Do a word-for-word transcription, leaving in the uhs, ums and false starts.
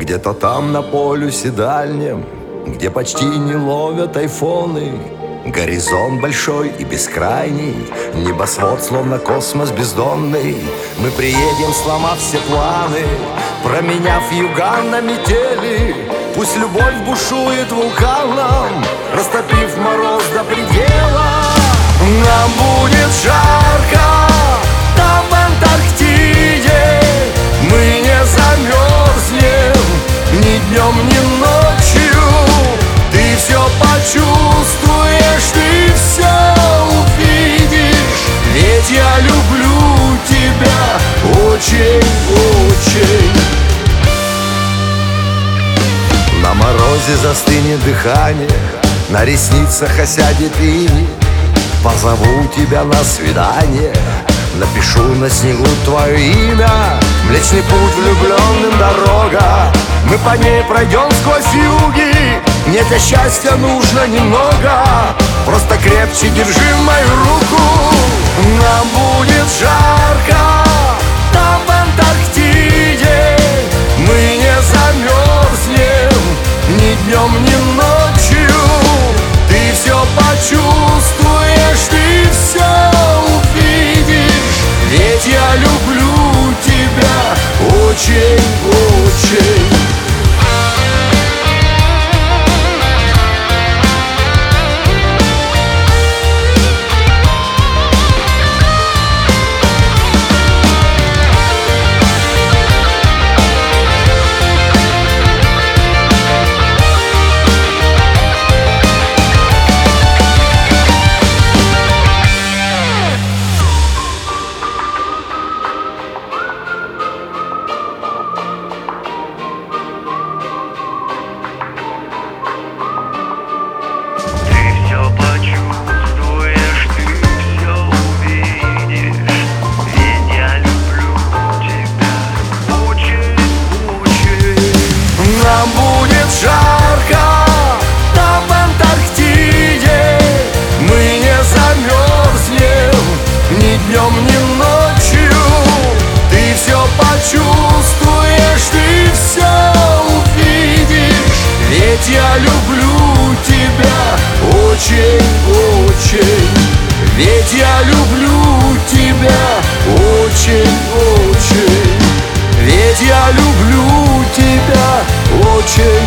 Где-то там на полюсе дальнем, где почти не ловят айфоны, горизонт большой и бескрайний, небосвод словно космос бездонный. Мы приедем, сломав все планы, променяв юга на метели. Пусть любовь бушует вулканом, растопив мороз до предела. Нам будет жарко там в Антарктиде, мы не замерзнем ни днем, ни ночью. Ты все почувствуешь, ты все увидишь, ведь я люблю тебя очень-очень. На морозе застынет дыхание, на ресницах осядет иней. Позову тебя на свидание, напишу на снегу твое имя. Млечный путь влюбленным дорога, мы по ней пройдем сквозь юги. Мне для счастья нужно немного, просто крепче держи мою руку. Нам будет жарко там в Антарктиде, мы не замерзнем ни днем, ни ночью. Ты все почувствуешь, ты все увидишь, ведь я люблю тебя очень-очень. Нам будет жарко там в Антарктиде, мы не замерзнем ни днем, ни ночью. Ты все почувствуешь, ты все увидишь, ведь я люблю тебя очень-очень. Ведь я люблю тебя очень-очень. Ведь я люблю тебя очень.